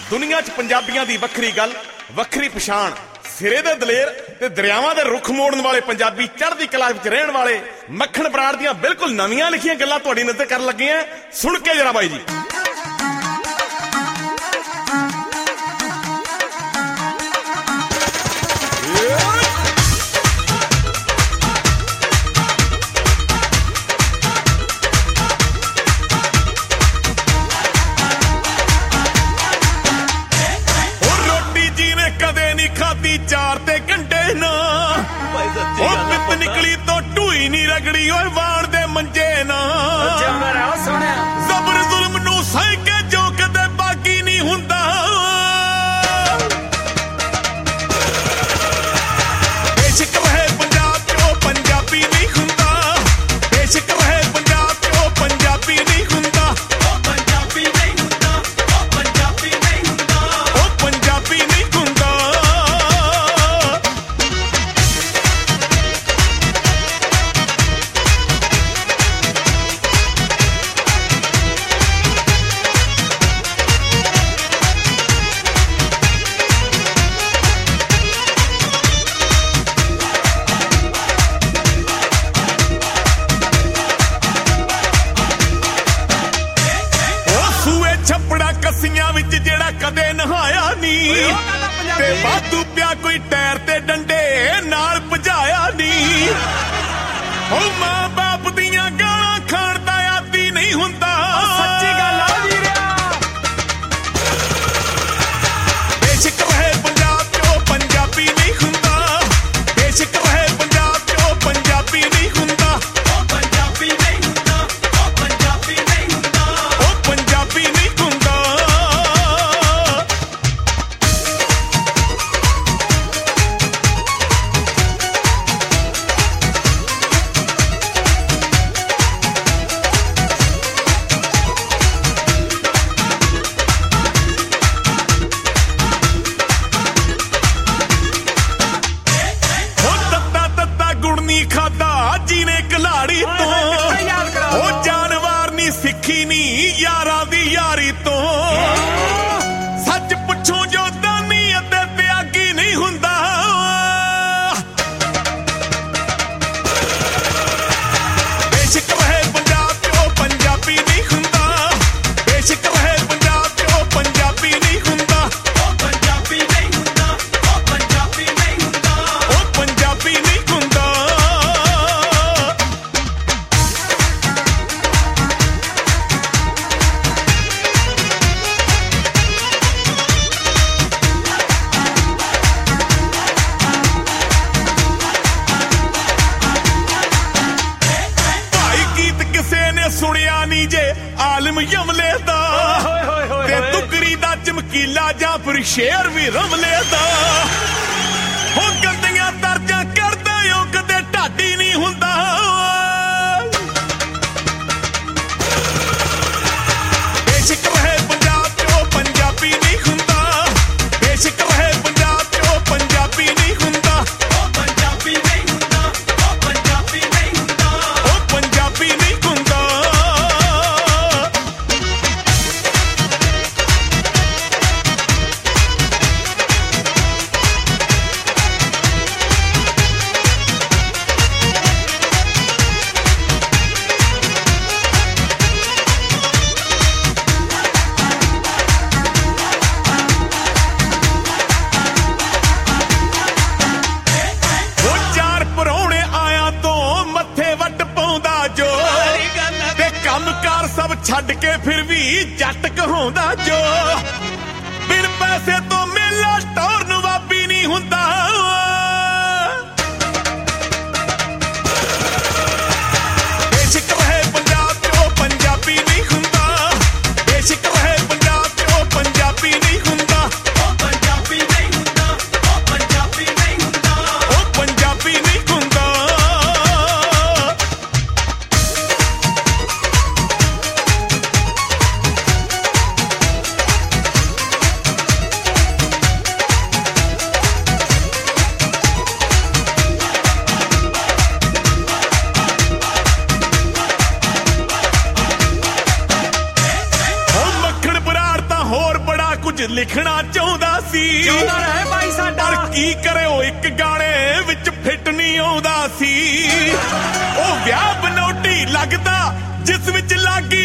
ਦੁਨੀਆ 'ਚ ਪੰਜਾਬੀਆਂ ਦੀ ਵੱਖਰੀ ਗੱਲ, ਵੱਖਰੀ ਪਛਾਣ, ਸਿਰੇ ਦੇ ਦਲੇਰ ਤੇ ਦਰਿਆਵਾਂ ਦੇ ਰੁੱਖ ਮੋੜਨ ਵਾਲੇ ਪੰਜਾਬੀ, ਚੜ੍ਹਦੀ ਕਲਾ ਵਿੱਚ ਰਹਿਣ ਵਾਲੇ ਮੱਖਣ ਬਰਾੜ ਦੀਆਂ ਬਿਲਕੁਲ ਨਵੀਆਂ ਲਿਖੀਆਂ ਗੱਲਾਂ ਤੁਹਾਡੀ ਨਜ਼ਰ ਕਰਨ ਲੱਗੇ ਆ। ਸੁਣ ਕੇ ਜਰਾ ਬਾਈ ਜੀ। ਚਾਰ ਤੇ ਘੰਟੇ ਨਾ ਉਹ ਪਿੱਤ ਨਿਕਲੀ ਤੋਂ ਢੂਈ ਨੀ ਰਗੜੀ ਓਏ ਵਾਣ ਦੇ ਮੰਜੇ ਨਾ ਜ਼ਬਰ ਜ਼ੁਲਮ ਨੂੰ ਸਹਿ ਕੇ ਜੋ ਕਦੇ ਬਾਕੀ ਨਹੀਂ ਹੁੰਦਾ। ਬੇਸ਼ੱਕ ਰਹੇ ਪੰਜਾਬ ਚ ਉਹ ਪੰਜਾਬੀ ਨਹੀਂ ਹੁੰਦਾ, ਬੇਸ਼ੱਕ ਰਹੇ ਪੰਜਾਬ ਚ ਉਹ ਪੰਜਾਬੀ ਨਹੀਂ ਹੁੰਦਾ, ਉਹ ਪੰਜਾਬੀ ਨਹੀਂ ਹੁੰਦਾ, ਉਹ ਪੰਜਾਬੀ ਨਹੀਂ ਹੁੰਦਾ, ਉਹ ਪੰਜਾਬੀ ਨਹੀਂ ਹੁੰਦਾ। ਛੱਪੜਾ ਕੱਸੀਆਂ ਵਿੱਚ ਜਿਹੜਾ ਕਦੇ ਨਹਾਇਆ ਨੀ ਤੇ ਵਾਧੂ ਪਿਆ ਕੋਈ ਟਾਇਰ ਤੇ ਡੰਡੇ ਨਾਲ ਭਜਾਇਆ ਨੀ। ਉਹ ਮਾਂ ਬਾਪ ਦੀਆਂ ਗਾਲਾਂ ਖਾਣ ਦਾ ਆਦੀ ਨਹੀਂ ਹੁੰਦਾ। ਸੱਚੀ ਗੱਲ ਆ ਵੀਰਿਆ। ਬੇਸ਼ੱਕ ਰਹੇ ਪੰਜਾਬ ਚ ਉਹ ਪੰਜਾਬੀ ਨਹੀਂ ਹੁੰਦਾ, ਬੇਸ਼ੱਕ ਰਹੇ ਪੰਜਾਬ ਚ ਉਹ ਪੰਜਾਬੀ ਨਹੀਂ ਹੁੰਦਾ, ਉਹ ਪੰਜਾਬੀ ਨਹੀਂ ਹੁੰਦਾ, ਉਹ ਪੰਜਾਬੀ ਨਹੀਂ ਹੁੰਦਾ, ਉਹ ਪੰਜਾਬੀ ਨਹੀਂ ਹੁੰਦਾ। ਖਾਦਾ ਜਿਹਨੇ ਕਲਾੜੀ ਤੋਂ ਉਹ ਜਾਨਵਾਰ ਨੀ ਸਿੱਖੀ ਨੀ ਯਾਰਾਂ ਦੀ ਯਾਰੀ ਤੋਂ। ਸੱਚ ਪੁੱਛੋ ਜੋ ਦਾਨੀ ਅਤੇ ਤਿਆਗੀ ਨਹੀਂ ਹੁੰਦਾ। ਬੇਸ਼ੱਕ ਰਹੇ ਪੰਜਾਬ ਚ ਉਹ ਪੰਜਾਬੀ ਨਹੀਂ ਹੁੰਦਾ, ਬੇਸ਼ੱਕ ਰਹੇ ਪੰਜਾਬ ਚ ਉਹ ਪੰਜਾਬੀ ਨਹੀਂ ਹੁੰਦਾ, ਉਹ ਪੰਜਾਬੀ ਨਹੀਂ ਹੁੰਦਾ, ਉਹ ਪੰਜਾਬੀ ਨਹੀਂ ਹੁੰਦਾ, ਉਹ ਪੰਜਾਬੀ ਨਹੀਂ ਹੁੰਦਾ। ਸੁਣਿਆ ਨੀ ਜੇ ਆਲਮ ਯਮਲੇ ਦਾ ਤੇ ਤੁਕਰੀ ਦਾ ਚਮਕੀਲਾ ਜਾਂ ਫਿਰ ਸ਼ੇਰ ਵੀ ਰਮਲੇ ਦਾ। ਹੋ ਗੰਦੀਆਂ ਦਰਜਾਂ ਕਰਦੇ ਹੋ ਕਦੇ ਢਾਡੀ ਨਹੀਂ ਹੁੰਦਾ। ਬੇਸ਼ੱਕ ਰਹੇ ਪੰਜਾਬ ਚ ਉਹ ਪੰਜਾਬੀ ਨਹੀਂ ਹੁੰਦਾ, ਬੇਸ਼ੱਕ ਰਹੇ ਪੰਜਾਬ ਚ ਉਹ ਪੰਜਾਬੀ ਨਹੀਂ ਹੁੰਦਾ, ਉਹ ਪੰਜਾਬੀ ਨਹੀਂ ਹੁੰਦਾ, ਉਹ ਪੰਜਾਬੀ ਨਹੀਂ ਹੁੰਦਾ, ਉਹ ਪੰਜਾਬੀ ਨਹੀਂ ਹੁੰਦਾ। ਛੱਡ ਕੇ ਫਿਰ ਵੀ ਜੱਟ ਕਹਾਉਂਦਾ ਜੋ ਬਿਨ ਪੈਸੇ ਤੋਂ ਮੇਲਾ ਟੌਰ ਨਵਾਬੀ ਨਹੀਂ ਹੁੰਦਾ। ਬੇਸ਼ੱਕ ਰਹੇ ਪੰਜਾਬ ਚ ਉਹ ਪੰਜਾਬੀ ਨਹੀਂ ਹੁੰਦਾ, ਬੇਸ਼ੱਕ ਰਹੇ ਪੰਜਾਬ ਚ ਉਹ ਪੰਜਾਬੀ ਨਹੀਂ ਹੁੰਦਾ, ਉਹ ਪੰਜਾਬੀ ਨਹੀਂ ਹੁੰਦਾ, ਉਹ ਪੰਜਾਬੀ ਨਹੀਂ ਹੁੰਦਾ, ਉਹ ਪੰਜਾਬੀ ਨਹੀਂ ਹੁੰਦਾ। ਕੁਝ ਲਿਖਣਾ ਚਾਹੁੰਦਾ ਸੀ ਜਿਉਂਦਾ ਰਹੇ ਭਾਈ ਸਾਡਾ ਪਰ ਕੀ ਕਰੇ ਉਹ ਇੱਕ ਗਾਣੇ ਵਿੱਚ ਫਿੱਟ ਨਹੀਂ ਆਉਂਦਾ ਸੀ ਉਹ ਵਿਆਹ ਬਨੌਟੀ ਲੱਗਦਾ ਜਿਸ ਵਿੱਚ ਲੱਗ